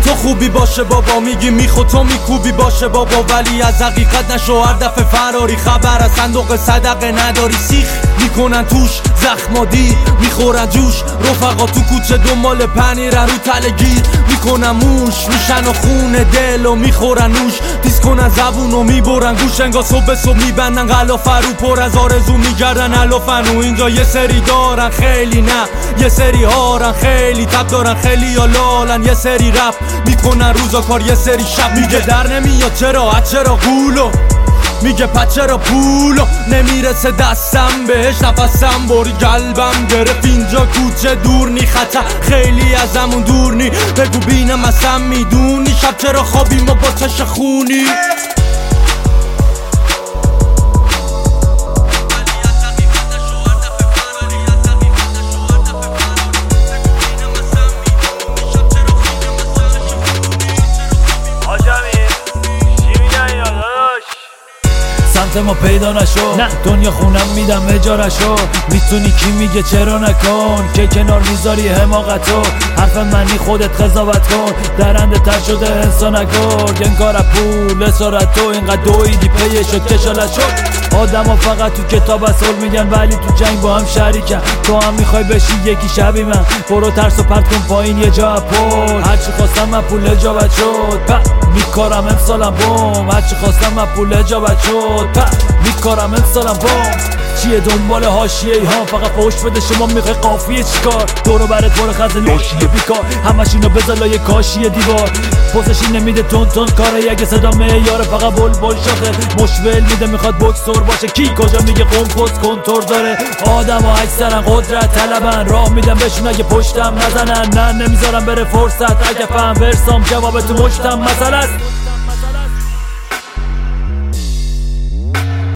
تو خوبی باشه بابا، میگی میخو تو میکوبی باشه بابا، ولی از حقیقت نشو هر دفعه فراری. خبر از صندوق صدقه نداری، سیخ میکنن توش زخمادی، میخورن جوش رفقا تو کوچه دنبال پنیرن رو تلگیر میکنن موش، میشن و خون دل و میخورن نوش، دیس کنن زبون و میبرن گوش، انگار صبح میبندن غلافه رو پر از آرزو میگردن علافن. و اینجا یه سری دارن خیلی، نه یه سری هارن خیلی، تب دارن خیلی یا لالن، یه سری رپ میکنن روزا کار، یه سری شب. میگه در نمیاد چرا قولو، میگه پس چرا پولو نمیرسه دستم بهش، نفسم بری قلبم گرفت اینجا کوچه دور نی، خطر خیلی ازمون دور نی، بگو بینم اصلا میدونی شب چرا خوابیم و با چش خونی. سمت ما پیدا نشو، نه دنیا خونم میدم اجارشو، میتونی کی میگه چرا نکن، که کنار میذاری حماقتو، حرف منی خودت قضاوت کن، درنده تر شده انسان نکن، انگار پول اسارت تو اینقدر دویدی پیه شد کشالت شد. آدم ها فقط تو کتاب اصول میگن ولی تو جنگ با هم شریکن، تو هم میخوای بشی یکی شبی من، برو ترس و پرت کن پایین یه جا پول، هرچی خواستم من پول اجابت شد، میکارم امسالم بوم، هرچی خواستم من پول اجابت شد، میکارم امسالم بوم. چیه دنبال حاشیه ای ها، فقط فوش بده شما میخوای قافیه چیکار، دورو برت پر خز لاشیه بیکار، همش اینو بذار لای کاشیه دیوار، پوزش نمیده تون کاره، اگه صدا معیاره فقط بلبل شاخه، مشول میده میخواد بوکسور باشه، کی کجا میگه قمپوز کنتور داره، آدم ها اکثرا قدرت طلبن، راه میدم بهشون اگه پشتم نزنن، نه نمیذارم بره فرصت، اگه فهم برسام جواب تو مشتم مسئله است.